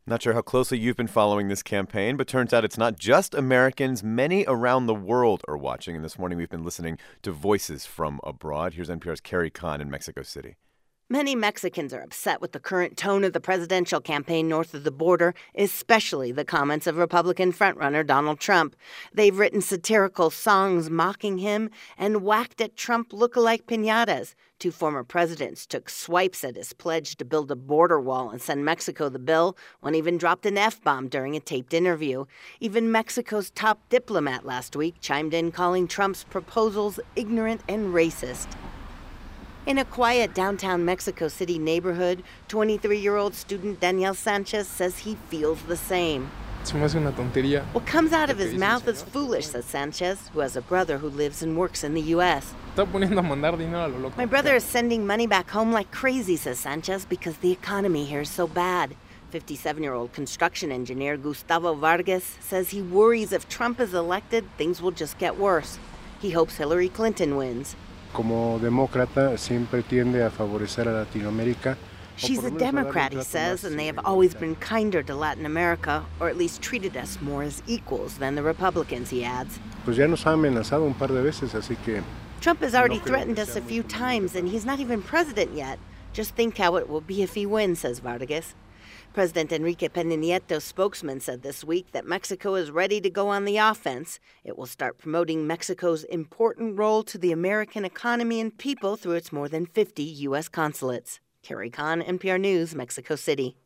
Not sure how closely you've been following this campaign, but turns out it's not just Americans. Many around the world are watching. And this morning we've been listening to voices from abroad. Here's NPR's Carrie Kahn in Mexico City. Many Mexicans are upset with the current tone of the presidential campaign north of the border, especially the comments of Republican frontrunner Donald Trump. They've written satirical songs mocking him and whacked at Trump lookalike piñatas. Two former presidents took swipes at his pledge to build a border wall and send Mexico the bill. One even dropped an F-bomb during a taped interview. Even Mexico's top diplomat last week chimed in, calling Trump's proposals ignorant and racist. In a quiet downtown Mexico City neighborhood, 23-year-old student Daniel Sanchez says he feels the same. What comes out of his mouth is foolish, says Sanchez, who has a brother who lives and works in the U.S. My brother is sending money back home like crazy, says Sanchez, because the economy here is so bad. 57-year-old construction engineer Gustavo Vargas says he worries if Trump is elected, things will just get worse. He hopes Hillary Clinton wins. Como demócrata, siempre tiende a favorecer a Latinoamérica. She's a Democrat, he says, and they have always been kinder to Latin America, or at least treated us more as equals than the Republicans, he adds. Pues ya nos ha amenazado un par de veces, así que... Trump has already threatened us a few times, and he's not even president yet. Just think how it will be if he wins, says Vargas. President Enrique Peña Nieto's spokesman said this week that Mexico is ready to go on the offense. It will start promoting Mexico's important role to the American economy and people through its more than 50 U.S. consulates. Carrie Kahn, NPR News, Mexico City.